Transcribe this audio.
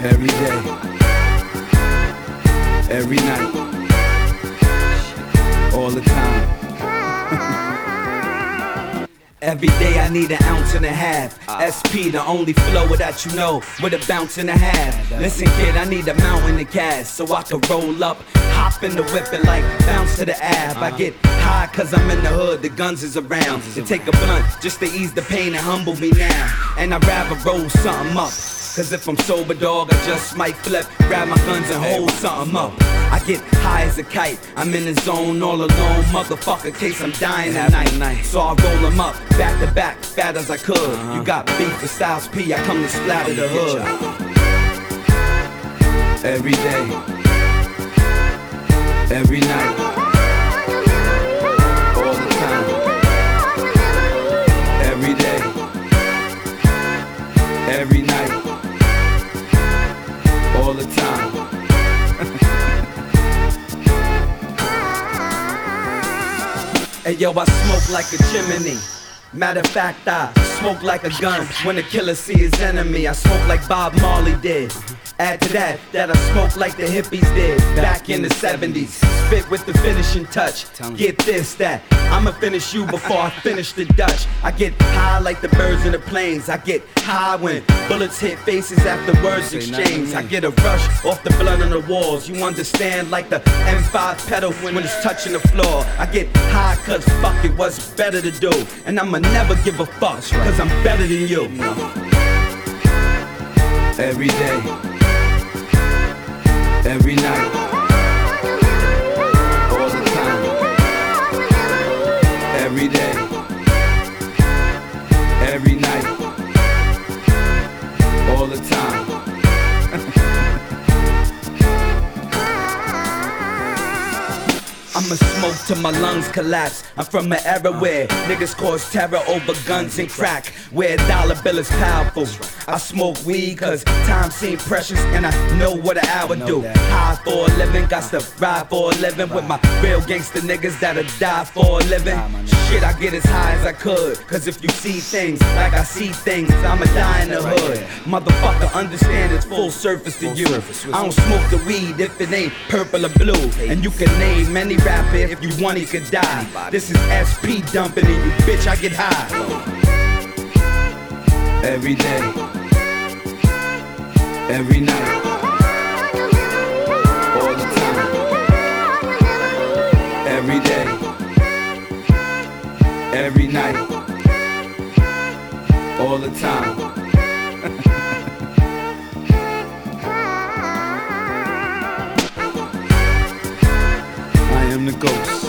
Every day, every night, all the time. Every day I need an ounce and a half. SP, the only flow that you know, with a bounce and a half. Listen kid, I need a mountain of cash, so I can roll up, hop in the whip and like bounce to the ab. I get high cause I'm in the hood, the guns is around. To take a blunt, just to ease the pain and humble me now. And I'd rather roll something up, cause if I'm sober dog, I just might flip, grab my guns and hold something up. I get high as a kite, I'm in the zone all alone, motherfucker, case I'm dying tonight. So I roll them up, back to back, fat as I could. You got beef with Styles P, I come to splatter the hood. Every day, every night, all the time. Every day, every night, all the time. Hey yo, I smoke like a chimney. Matter of fact, I smoke like a gun when the killer see his enemy. I smoke like Bob Marley did. Add to that I smoke like the hippies did back in the 70s. Spit with the finishing touch. Get this, that I'ma finish you before I finish the Dutch. I get high like the birds in the planes. I get high when bullets hit faces after words exchange. I get a rush off the blood on the walls. You understand, like the M5 pedal when it's touching the floor. I get high cause fuck it, what's better to do. And I'ma never give a fuck cause I'm better than you. Every day, every night, all the time. Every day, every night, all the time. I'ma smoke till my lungs collapse. I'm from an era where niggas cause terror over guns and crack, where a dollar bill is powerful. I smoke weed cause time seems precious and I know what an hour do. High for a living, got to ride for a living with my real gangster niggas that'll die for a living. Shit, I get as high as I could, cause if you see things like I see things, I'ma die in the hood. Motherfucker, understand it's full surface to you. I don't smoke the weed if it ain't purple or blue. And you can name any rapper if you want he could die. This is SP dumping in you, bitch, I get high. Every day, every night, all the time. Every day, every night, all the time. I am the ghost.